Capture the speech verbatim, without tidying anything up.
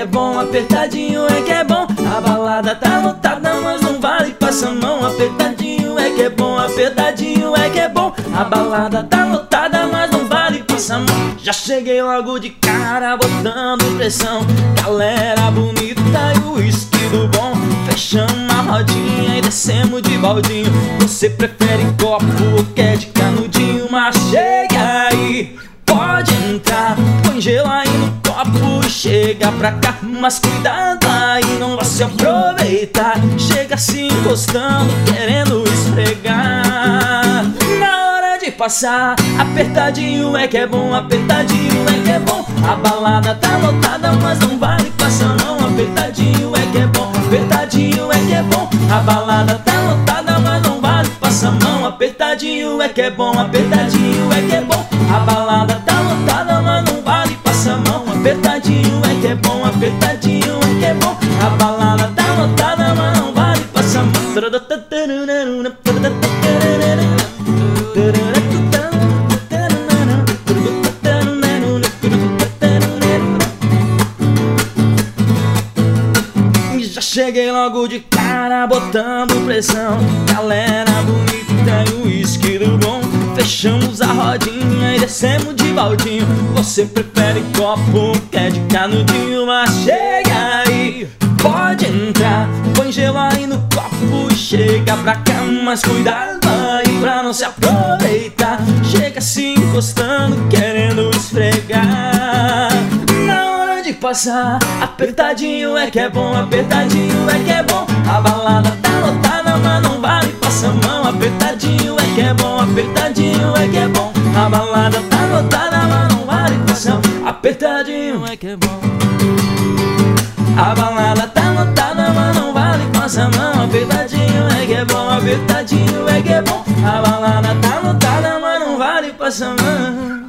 é bom, apertadinho é que é bom. A balada tá lotada, mas não vale, passa a mão. Apertadinho é que é bom, apertadinho é que é bom. A balada tá lotada, mas não vale, passa a mão. Já cheguei logo de cara, botando pressão. Galera bonita e o uísque do bom. Fechamos a rodinha e descemos de baldinho. Você prefere copo ou quer de canudinho? Mas chega aí, pode entrar, põe gelo aí no copo e chega pra cá. Mas cuidado aí, não vai se aproveitar. Chega se encostando, querendo esfregar. Na hora de passar, apertadinho é que é bom, apertadinho é que é bom. A balada tá lotada, mas não vale, passa não. Apertadinho é que é bom, apertadinho é que é bom. A balada tá lotada, mas não vale, passa a mão. Apertadinho é que é bom, apertadinho é que é bom. A balada tá lotada, mas não vale, passa a mão. Apertadinho é que é bom, apertadinho é que é bom. A balada tá lotada, mas não vale, passa a mão. Já cheguei logo de cara, botando pressão. Galera bonita e o uísque do bom. Fechamos a rodinha e descemos de baldinho. Você prefere copo, quer de canudinho? Mas chega aí, pode entrar, põe gelo aí no copo e chega pra cá. Mas cuidado aí pra não se aproveitar. Chega se encostando, querendo esfregar. Na hora de passar, apertadinho é que é bom, apertadinho é que é bom. A balada tá lotada, mas não vale, passa a mão. Apertadinho é que é bom, apertadinho é que é bom. A balada tá lotada, mas não vale, passa a mão. Apertadinho é que é bom. A balada tá lotada, mas não vale, passa a mão. Apertadinho é que é bom, apertadinho é que é bom. A balada tá lotada, mas não vale, passa a mão.